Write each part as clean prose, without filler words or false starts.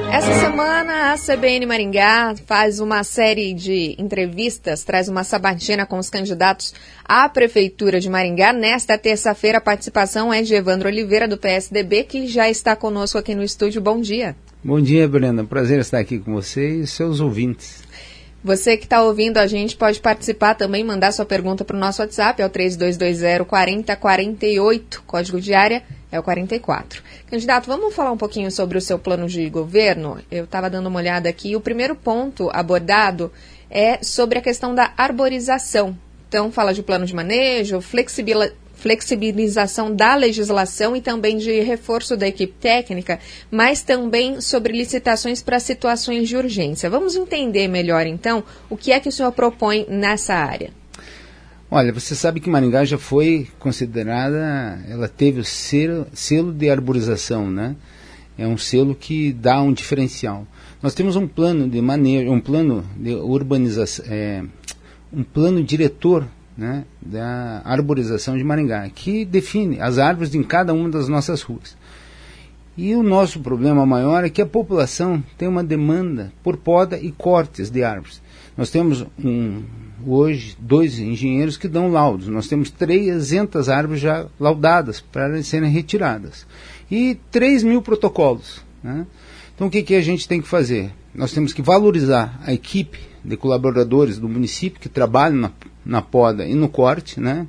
Essa semana, a CBN Maringá faz uma série de entrevistas, traz uma sabatina com os candidatos à Prefeitura de Maringá. Nesta terça-feira, a participação é de Evandro Oliveira, do PSDB, que já está conosco aqui no estúdio. Bom dia. Bom dia, Brenda. Prazer estar aqui com você e seus ouvintes. Você que está ouvindo a gente pode participar também, mandar sua pergunta para o nosso WhatsApp, é o 3220-4048, código de área é o 44. Candidato, vamos falar um pouquinho sobre o seu plano de governo? Eu estava dando uma olhada aqui. O primeiro ponto abordado é sobre a questão da arborização. Então, fala de plano de manejo, flexibilização da legislação e também de reforço da equipe técnica, mas também sobre licitações para situações de urgência. Vamos entender melhor, então, o que é que o senhor propõe nessa área. Olha, você sabe que Maringá já foi considerada, ela teve o selo de arborização, né? É um selo que dá um diferencial. Nós temos um plano de manejo, um plano de urbanização, um plano diretor, né, da arborização de Maringá, que define as árvores em cada uma das nossas ruas. E o nosso problema maior é que a população tem uma demanda por poda e cortes de árvores. Nós temos hoje 2 engenheiros que dão laudos. Nós temos 300 árvores já laudadas para serem retiradas. E 3.000 protocolos, né? Então o que a gente tem que fazer? Nós temos que valorizar a equipe de colaboradores do município que trabalham na poda e no corte, né?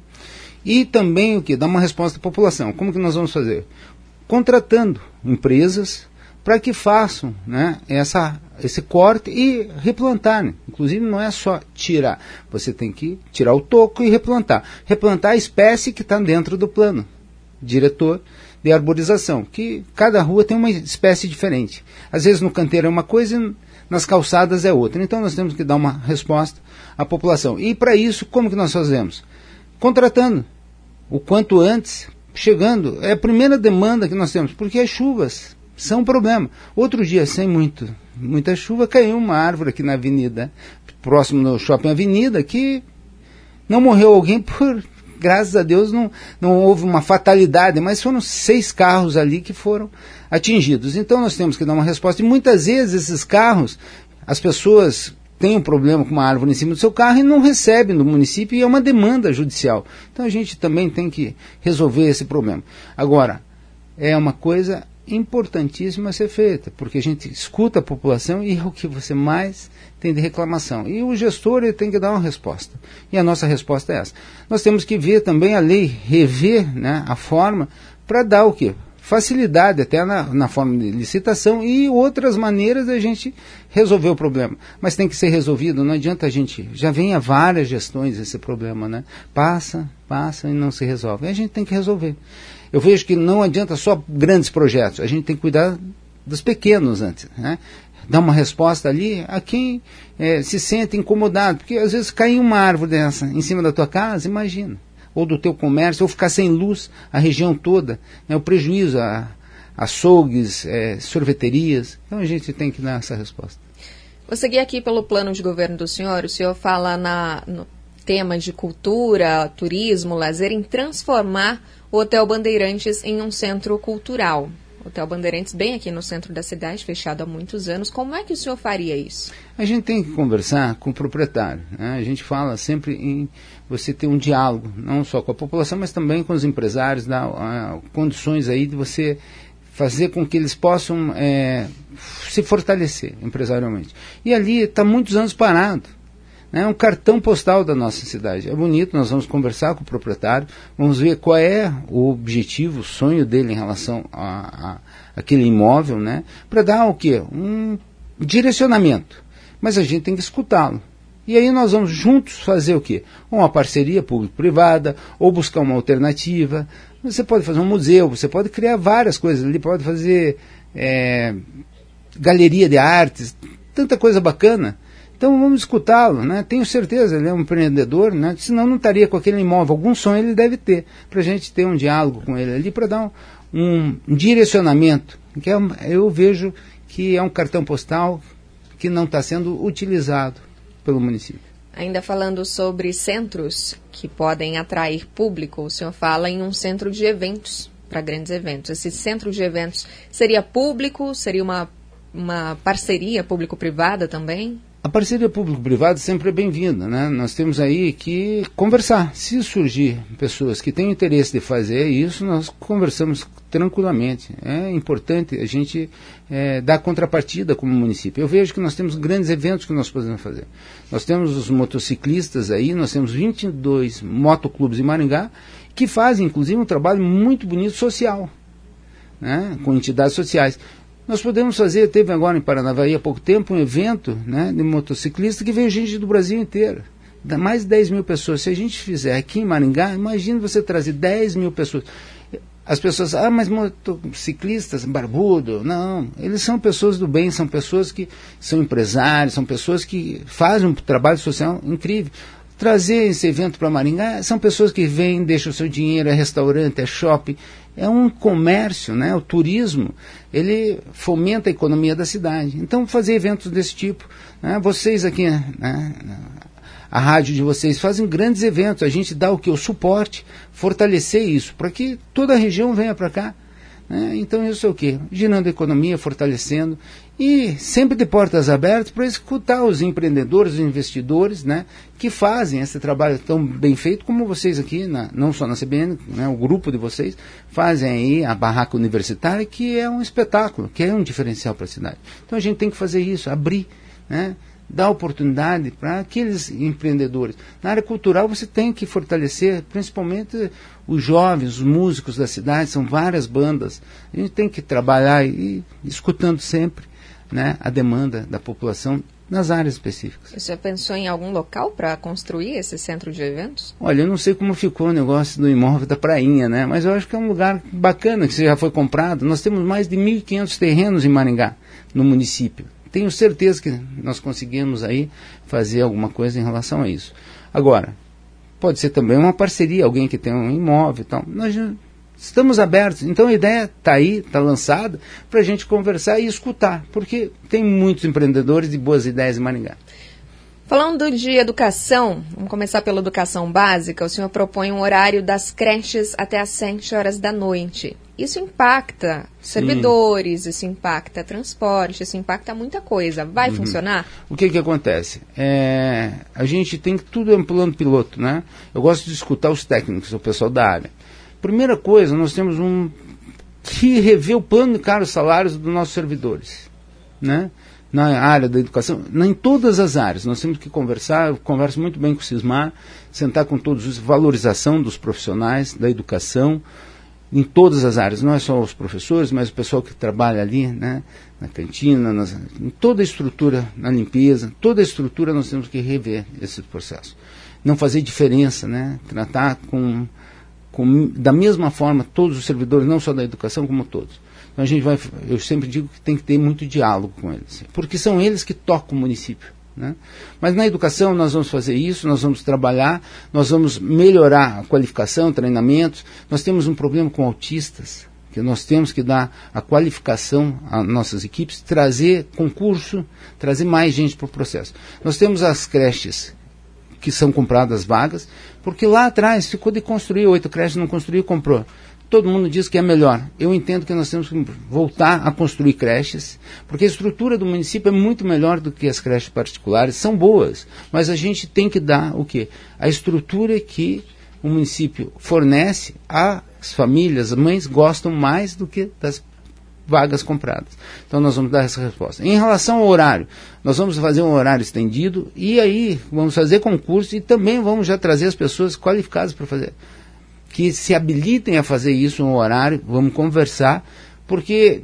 E também dar uma resposta à população. Como que nós vamos fazer? Contratando empresas para que façam, né, esse corte e replantar. Inclusive não é só tirar, você tem que tirar o toco e replantar. Replantar a espécie que está dentro do plano diretor de arborização, que cada rua tem uma espécie diferente. Às vezes no canteiro é uma coisa e nas calçadas é outra. Então nós temos que dar uma resposta à população. E para isso, como que nós fazemos? Contratando o quanto antes, chegando. É a primeira demanda que nós temos, porque as chuvas são um problema. Outro dia, sem muita chuva, caiu uma árvore aqui na avenida, próximo no Shopping Avenida, que não morreu alguém graças a Deus não houve uma fatalidade, mas foram 6 carros ali que foram atingidos. Então nós temos que dar uma resposta. E muitas vezes esses carros, as pessoas têm um problema com uma árvore em cima do seu carro e não recebem do município, e é uma demanda judicial. Então a gente também tem que resolver esse problema. Agora, é uma coisa importantíssima a ser feita, porque a gente escuta a população e é o que você mais tem de reclamação. E o gestor ele tem que dar uma resposta. E a nossa resposta é essa. Nós temos que ver também a lei, rever, né, a forma para dar o quê? Facilidade até na forma de licitação e outras maneiras da gente resolver o problema. Mas tem que ser resolvido, não adianta a gente, já vem há várias gestões esse problema, né? Passa e não se resolve. E a gente tem que resolver. Eu vejo que não adianta só grandes projetos, a gente tem que cuidar dos pequenos antes, né? Dar uma resposta ali a quem se sente incomodado, porque às vezes cair uma árvore dessa em cima da tua casa, imagina, ou do teu comércio, ou ficar sem luz a região toda, né? O prejuízo a açougues, sorveterias. Então a gente tem que dar essa resposta. Vou seguir aqui pelo plano de governo do senhor. O senhor fala no tema de cultura, turismo, lazer, em transformar o Hotel Bandeirantes em um centro cultural. Hotel Bandeirantes bem aqui no centro da cidade, fechado há muitos anos. Como é que o senhor faria isso? A gente tem que conversar com o proprietário, né? A gente fala sempre em você ter um diálogo, não só com a população, mas também com os empresários, dar condições aí de você fazer com que eles possam se fortalecer empresarialmente. E ali está muitos anos parado. É um cartão postal da nossa cidade. É bonito, nós vamos conversar com o proprietário, vamos ver qual é o objetivo, o sonho dele em relação a aquele imóvel, né? Para dar o quê? Um direcionamento. Mas a gente tem que escutá-lo. E aí nós vamos juntos fazer o quê? Uma parceria público-privada, ou buscar uma alternativa. Você pode fazer um museu, você pode criar várias coisas ali, pode fazer galeria de artes, tanta coisa bacana. Então vamos escutá-lo, né? Tenho certeza, ele é um empreendedor, né? Senão não estaria com aquele imóvel. Algum sonho ele deve ter, para a gente ter um diálogo com ele ali, para dar um direcionamento. Que eu vejo que é um cartão postal que não está sendo utilizado pelo município. Ainda falando sobre centros que podem atrair público, o senhor fala em um centro de eventos, para grandes eventos. Esse centro de eventos seria público, seria uma uma parceria público-privada também? A parceria público-privada sempre é bem-vinda, né? Nós temos aí que conversar. Se surgir pessoas que têm interesse de fazer isso, nós conversamos tranquilamente. É importante a gente dar contrapartida como município. Eu vejo que nós temos grandes eventos que nós podemos fazer. Nós temos os motociclistas aí, nós temos 22 motoclubes em Maringá, que fazem, inclusive, um trabalho muito bonito social, né? Com entidades sociais. Nós podemos fazer, teve agora em Paranavaí há pouco tempo, um evento, né, de motociclista que veio gente do Brasil inteiro. Mais de 10 mil pessoas. Se a gente fizer aqui em Maringá, imagine você trazer 10 mil pessoas. As pessoas, mas motociclistas, barbudo. Não, eles são pessoas do bem, são pessoas que são empresários, são pessoas que fazem um trabalho social incrível. Trazer esse evento para Maringá são pessoas que vêm, deixam o seu dinheiro, é restaurante, é shopping, é um comércio, né? O turismo, ele fomenta a economia da cidade. Então, fazer eventos desse tipo, né? Vocês aqui, né? A rádio de vocês fazem grandes eventos, a gente dá o que? O suporte, fortalecer isso, para que toda a região venha para cá. Né? Então isso é o quê? Girando a economia, fortalecendo e sempre de portas abertas para escutar os empreendedores, os investidores, né, que fazem esse trabalho tão bem feito como vocês aqui, não só na CBN, né, o grupo de vocês, fazem aí a barraca universitária, que é um espetáculo, que é um diferencial para a cidade. Então a gente tem que fazer isso, abrir, né, dar oportunidade para aqueles empreendedores. Na área cultural você tem que fortalecer, principalmente os jovens, os músicos da cidade, são várias bandas. A gente tem que trabalhar e escutando sempre, né, a demanda da população nas áreas específicas. Você pensou em algum local para construir esse centro de eventos? Olha, eu não sei como ficou o negócio do imóvel da Prainha, né, mas eu acho que é um lugar bacana, que já foi comprado. Nós temos mais de 1.500 terrenos em Maringá, no município. Tenho certeza que nós conseguimos aí fazer alguma coisa em relação a isso. Agora, pode ser também uma parceria, alguém que tem um imóvel e tal. Nós já estamos abertos. Então a ideia está aí, está lançada, para a gente conversar e escutar, porque tem muitos empreendedores de boas ideias em Maringá. Falando de educação, vamos começar pela educação básica. O senhor propõe um horário das creches até às 7 horas da noite. Isso impacta servidores, isso impacta transporte, isso impacta muita coisa. Vai funcionar? O que acontece? A gente tem que tudo é um plano piloto, né? Eu gosto de escutar os técnicos, o pessoal da área. Primeira coisa, nós temos que rever o plano de cargos e salários dos nossos servidores, né? Na área da educação, em todas as áreas, nós temos que conversar. Eu converso muito bem com o Sismar, sentar com todos os, valorização dos profissionais da educação, em todas as áreas, não é só os professores, mas o pessoal que trabalha ali, né, na cantina, em toda a estrutura, na limpeza, toda a estrutura nós temos que rever esse processo. Não fazer diferença, né, tratar da mesma forma todos os servidores, não só da educação, como todos. Então eu sempre digo que tem que ter muito diálogo com eles, porque são eles que tocam o município, né? Mas na educação nós vamos fazer isso, nós vamos trabalhar, nós vamos melhorar a qualificação, treinamentos. Nós temos um problema com autistas, que nós temos que dar a qualificação às nossas equipes, trazer concurso, trazer mais gente para o processo. Nós temos as creches que são compradas vagas, porque lá atrás ficou de construir 8 creches, não construiu, comprou. Todo mundo diz que é melhor. Eu entendo que nós temos que voltar a construir creches, porque a estrutura do município é muito melhor do que as creches particulares. São boas, mas a gente tem que dar o quê? A estrutura que o município fornece às famílias, as mães gostam mais do que das vagas compradas. Então nós vamos dar essa resposta. Em relação ao horário, nós vamos fazer um horário estendido e aí vamos fazer concurso e também vamos já trazer as pessoas qualificadas para fazer, que se habilitem a fazer isso no horário. Vamos conversar, porque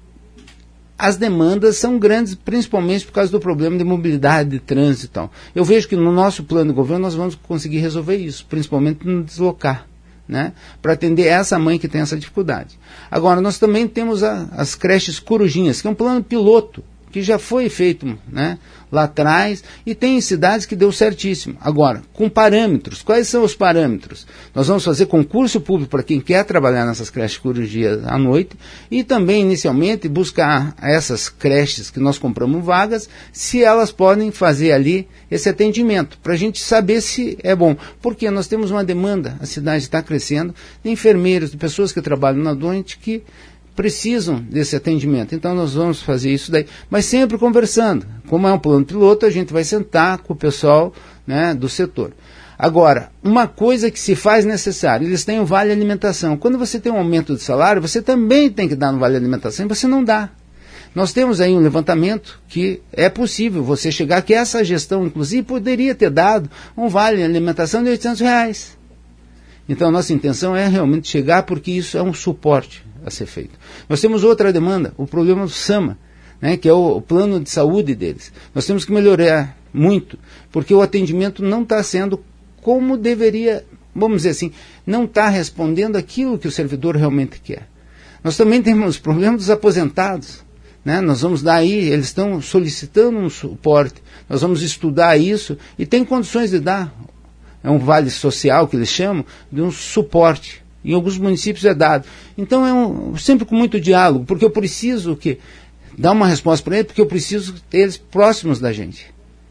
as demandas são grandes, principalmente por causa do problema de mobilidade, de trânsito e tal. Eu vejo que no nosso plano de governo nós vamos conseguir resolver isso, principalmente no deslocar, né, para atender essa mãe que tem essa dificuldade. Agora, nós também temos as creches corujinhas, que é um plano piloto, que já foi feito, né, lá atrás, e tem cidades que deu certíssimo. Agora, com parâmetros. Quais são os parâmetros? Nós vamos fazer concurso público para quem quer trabalhar nessas creches corujinhas à noite, e também, inicialmente, buscar essas creches que nós compramos vagas, se elas podem fazer ali esse atendimento, para a gente saber se é bom. Porque nós temos uma demanda, a cidade está crescendo, de enfermeiros, de pessoas que trabalham na noite, que precisam desse atendimento. Então nós vamos fazer isso daí, mas sempre conversando. Como é um plano piloto, a gente vai sentar com o pessoal, né, do setor. Agora, uma coisa que se faz necessária, eles têm o vale alimentação. Quando você tem um aumento de salário, você também tem que dar no vale alimentação, e você não dá. Nós temos aí um levantamento que é possível você chegar, que essa gestão, inclusive, poderia ter dado um vale alimentação de R$800. Então, a nossa intenção é realmente chegar, porque isso é um suporte a ser feito. Nós temos outra demanda, o problema do SAMA, né, que é o plano de saúde deles. Nós temos que melhorar muito, porque o atendimento não está sendo como deveria, vamos dizer assim, não está respondendo aquilo que o servidor realmente quer. Nós também temos o problema dos aposentados, né? Nós vamos dar aí, eles estão solicitando um suporte, nós vamos estudar isso e tem condições de dar, é um vale social que eles chamam, de um suporte. Em alguns municípios é dado. Então sempre com muito diálogo, porque eu preciso dar uma resposta para eles, porque eu preciso deles próximos da gente.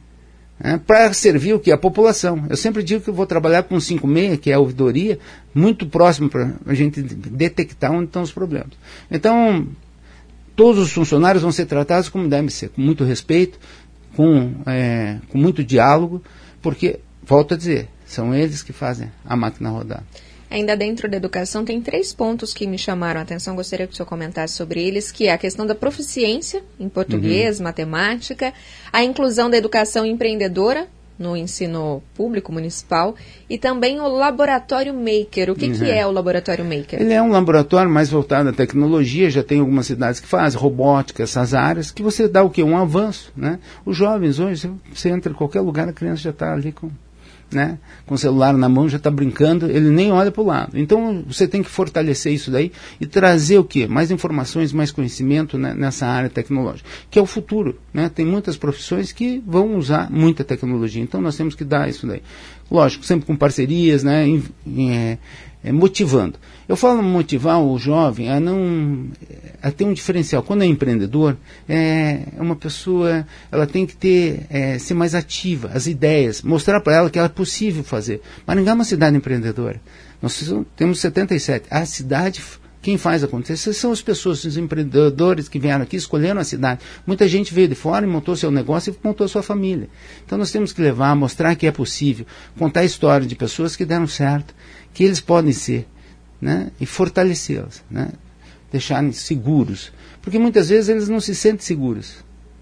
Para servir o que? A população. Eu sempre digo que eu vou trabalhar com 56, que é a ouvidoria, muito próximo para a gente detectar onde estão os problemas. Então, todos os funcionários vão ser tratados como devem ser, com muito respeito, com muito diálogo, porque, volto a dizer, são eles que fazem a máquina rodar. Ainda dentro da educação, tem 3 pontos que me chamaram a atenção, gostaria que o senhor comentasse sobre eles, que é a questão da proficiência em português, matemática, a inclusão da educação empreendedora no ensino público municipal e também o Laboratório Maker. O que é o Laboratório Maker? Ele é um laboratório mais voltado à tecnologia, já tem algumas cidades que fazem, robótica, essas áreas, que você dá o quê? Um avanço, né? Os jovens hoje, você entra em qualquer lugar, a criança já está ali com o celular na mão, já está brincando, ele nem olha para o lado. Então, você tem que fortalecer isso daí e trazer o quê? Mais informações, mais conhecimento, né, nessa área tecnológica, que é o futuro, né? Tem muitas profissões que vão usar muita tecnologia, então nós temos que dar isso daí. Lógico, sempre com parcerias, né, motivando. Eu falo motivar o jovem a ter um diferencial. Quando é empreendedor, é uma pessoa, ela tem que ser mais ativa, as ideias, mostrar para ela que é possível fazer. Maringá é uma cidade empreendedora. Nós temos 77. A cidade, quem faz acontecer são as pessoas, os empreendedores que vieram aqui, escolheram a cidade. Muita gente veio de fora e montou seu negócio e montou sua família. Então nós temos que levar, mostrar que é possível, contar a história de pessoas que deram certo, que eles podem ser, né, e fortalecê-las, né, deixarem seguros, porque muitas vezes eles não se sentem seguros,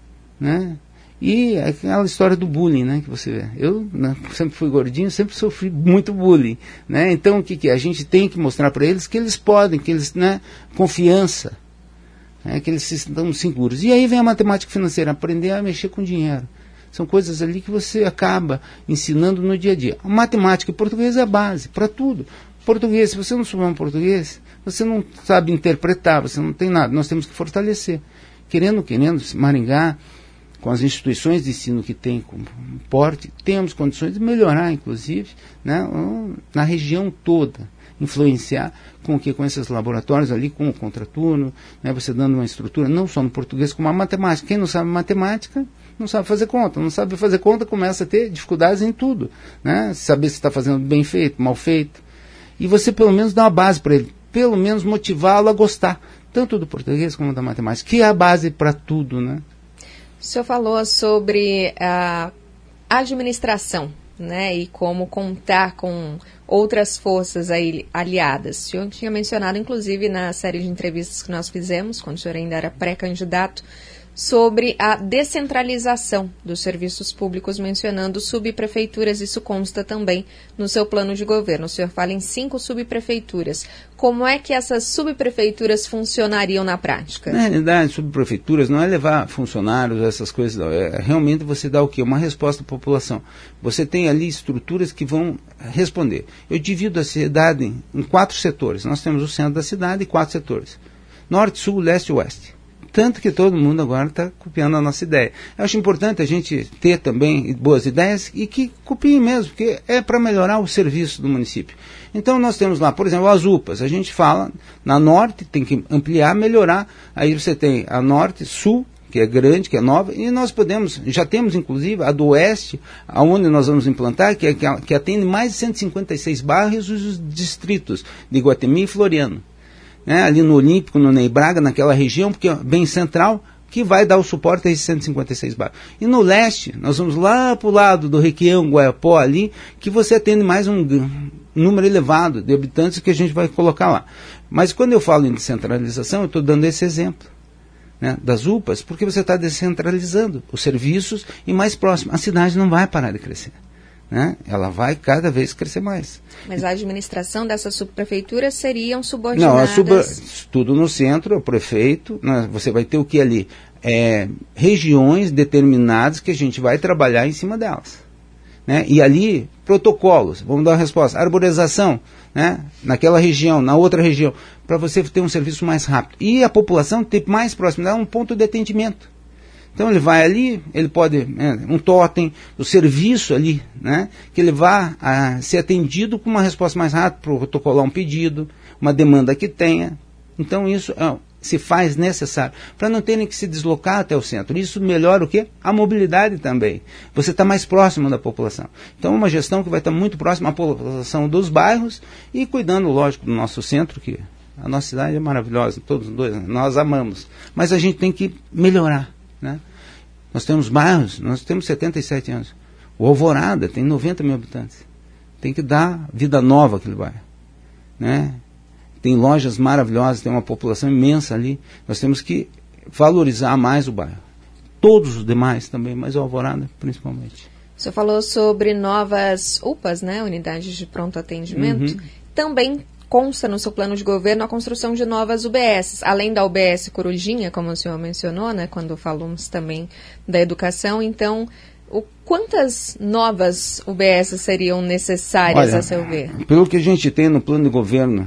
né, e aquela história do bullying, né, que você vê. Eu, né, sempre fui gordinho, sempre sofri muito bullying, né, então o que é? A gente tem que mostrar para eles que eles podem, que eles, né, confiança, né, que eles se sintam seguros. E aí vem a matemática financeira, aprender a mexer com dinheiro. São coisas ali que você acaba ensinando no dia a dia. A matemática e português é a base para tudo. Português, se você não souber um português, você não sabe interpretar, você não tem nada. Nós temos que fortalecer. Querendo, Maringá, com as instituições de ensino que tem com porte, temos condições de melhorar, inclusive, né, na região toda. Influenciar com esses laboratórios ali, com o contraturno, né, você dando uma estrutura, não só no português, como a matemática. Quem não sabe matemática, não sabe fazer conta. Não sabe fazer conta, começa a ter dificuldades em tudo, né? Saber se está fazendo bem feito, mal feito. E você pelo menos dá uma base para ele, pelo menos motivá-lo a gostar, tanto do português como da matemática, que é a base para tudo, né? O senhor falou sobre a administração, né, e como contar com outras forças aí aliadas. O senhor tinha mencionado, inclusive, na série de entrevistas que nós fizemos, quando o senhor ainda era pré-candidato, sobre a descentralização dos serviços públicos, mencionando subprefeituras. Isso consta também no seu plano de governo. O senhor fala em 5 subprefeituras. Como é que essas subprefeituras funcionariam na prática? Na realidade, subprefeituras não é levar funcionários, essas coisas, não. É realmente você dá o quê? Uma resposta à população. Você tem ali estruturas que vão responder. Eu divido a cidade em 4 setores. Nós temos o centro da cidade e 4 setores. Norte, sul, leste e oeste. Tanto que todo mundo agora está copiando a nossa ideia. Eu acho importante a gente ter também boas ideias e que copiem mesmo, porque é para melhorar o serviço do município. Então nós temos lá, por exemplo, as UPAs. A gente fala, na norte tem que ampliar, melhorar. Aí você tem a norte, sul, que é grande, que é nova, e nós já temos inclusive a do oeste, aonde nós vamos implantar, que atende mais de 156 bairros e os distritos de Iguatemi e Floriano. né, ali no Olímpico, no Ney Braga, naquela região, porque é bem central, que vai dar o suporte a esses 156 bairros. E no leste, nós vamos lá para o lado do Requião, Guaiapó ali, que você atende mais um número elevado de habitantes que a gente vai colocar lá. Mas quando eu falo em descentralização, eu estou dando esse exemplo, né, das UPAs, porque você está descentralizando os serviços e mais próximo. A cidade não vai parar de crescer, né? Ela vai cada vez crescer mais. Mas a administração dessas subprefeituras seriam subordinadas? Não, tudo no centro, o prefeito, né, você vai ter o que ali? Regiões determinadas que a gente vai trabalhar em cima delas. Né? E ali, protocolos, vamos dar uma resposta, arborização, né? Naquela região, na outra região, para você ter um serviço mais rápido. E a população ter mais próximo, um ponto de atendimento. Então ele vai ali, ele pode, um totem, o serviço ali, né? Que ele vá a ser atendido com uma resposta mais rápida, protocolar um pedido, uma demanda que tenha. Então isso se faz necessário, para não terem que se deslocar até o centro. Isso melhora o quê? A mobilidade também. Você está mais próximo da população. Então, uma gestão que vai estar muito próxima à população dos bairros e cuidando, lógico, do nosso centro, que a nossa cidade é maravilhosa, todos dois, nós amamos. Mas a gente tem que melhorar, né? Nós temos bairros, nós temos 77 anos. O Alvorada tem 90 mil habitantes. Tem que dar vida nova àquele bairro, né? Tem lojas maravilhosas, tem uma população imensa ali. Nós temos que valorizar mais o bairro. Todos os demais também, mas o Alvorada principalmente. O senhor falou sobre novas UPAs, né? Unidades de pronto atendimento. Uhum. Também consta no seu plano de governo a construção de novas UBSs. Além da UBS Corujinha, como o senhor mencionou, né? Quando falamos também da educação. Então, quantas novas UBSs seriam necessárias, a seu ver? Pelo que a gente tem no plano de governo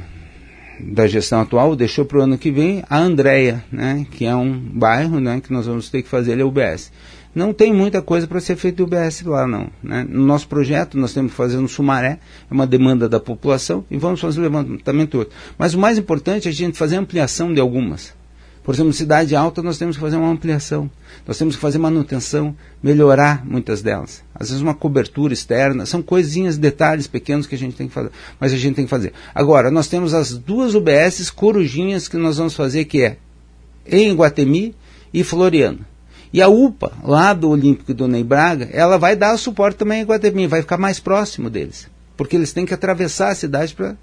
da gestão atual, deixou para o ano que vem a Andréia, né, que é um bairro, né, que nós vamos ter que fazer ali a UBS. Não tem muita coisa para ser feito de UBS lá, não. Né? No nosso projeto, nós temos que fazer no Sumaré, é uma demanda da população, e vamos fazer o levantamento outro. Mas o mais importante é a gente fazer a ampliação de algumas. Por exemplo, cidade alta, nós temos que fazer uma ampliação. Nós temos que fazer manutenção, melhorar muitas delas. Às vezes uma cobertura externa, são coisinhas, detalhes pequenos que a gente tem que fazer. Mas a gente tem que fazer. Agora, nós temos as duas UBSs corujinhas que nós vamos fazer, que é em Iguatemi e Floriano. E a UPA, lá do Olímpico e do Ney Braga, ela vai dar suporte também em Iguatemi, vai ficar mais próximo deles. Porque eles têm que atravessar a cidade para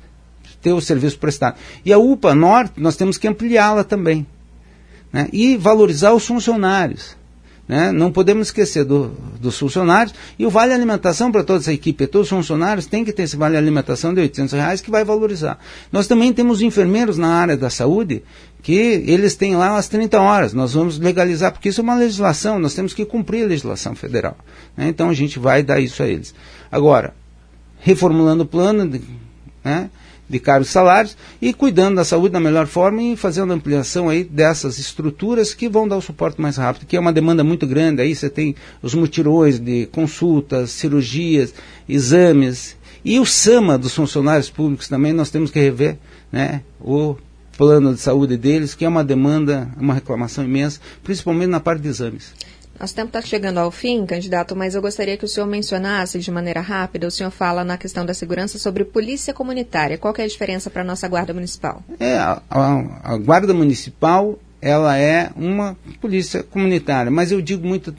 ter o serviço prestado. E a UPA Norte, nós temos que ampliá-la também, né? E valorizar os funcionários, né? Não podemos esquecer dos funcionários. E o Vale Alimentação para toda essa equipe, todos os funcionários têm que ter esse Vale Alimentação de R$800 que vai valorizar. Nós também temos enfermeiros na área da saúde, que eles têm lá as 30 horas. Nós vamos legalizar, porque isso é uma legislação, nós temos que cumprir a legislação federal, né? Então a gente vai dar isso a eles. Agora, reformulando o plano, né, de cargos e salários e cuidando da saúde da melhor forma e fazendo ampliação aí dessas estruturas que vão dar o suporte mais rápido, que é uma demanda muito grande. Aí você tem os mutirões de consultas, cirurgias, exames, e o SAMA dos funcionários públicos também nós temos que rever, né, o plano de saúde deles, que é uma demanda, uma reclamação imensa, principalmente na parte de exames. Nosso tempo está chegando ao fim, candidato, mas eu gostaria que o senhor mencionasse de maneira rápida. O senhor fala na questão da segurança sobre polícia comunitária. Qual que é a diferença para a nossa Guarda Municipal? A Guarda Municipal, ela é uma polícia comunitária, mas eu digo muito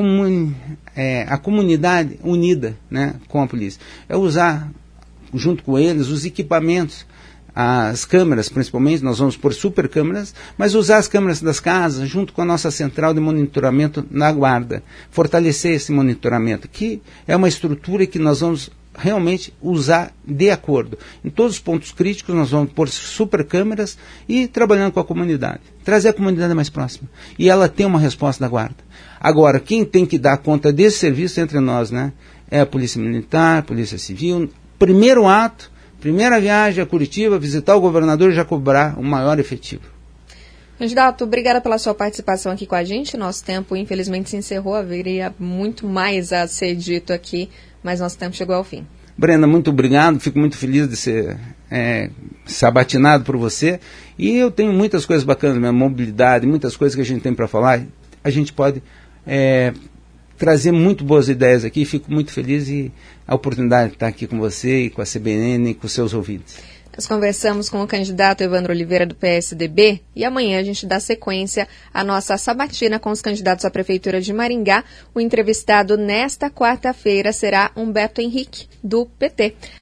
a comunidade unida, né, com a polícia. É usar, junto com eles, os equipamentos, as câmeras, principalmente, nós vamos pôr super câmeras, mas usar as câmeras das casas junto com a nossa central de monitoramento na guarda, fortalecer esse monitoramento, que é uma estrutura que nós vamos realmente usar de acordo. Em todos os pontos críticos nós vamos pôr super câmeras e trabalhando com a comunidade, trazer a comunidade mais próxima, e ela tem uma resposta da guarda. Agora, quem tem que dar conta desse serviço entre nós, né, é a Polícia Militar, a Polícia Civil. Primeiro ato, primeira viagem a Curitiba, visitar o governador e já cobrar um maior efetivo. Candidato, obrigada pela sua participação aqui com a gente. Nosso tempo, infelizmente, se encerrou. Haveria muito mais a ser dito aqui, mas nosso tempo chegou ao fim. Brenda, muito obrigado. Fico muito feliz de ser sabatinado por você. E eu tenho muitas coisas bacanas, minha mobilidade, muitas coisas que a gente tem para falar. A gente pode trazer muito boas ideias aqui. Fico muito feliz e a oportunidade de estar aqui com você e com a CBN e com seus ouvintes. Nós conversamos com o candidato Evandro Oliveira do PSDB e amanhã a gente dá sequência à nossa sabatina com os candidatos à Prefeitura de Maringá. O entrevistado nesta quarta-feira será Humberto Henrique, do PT.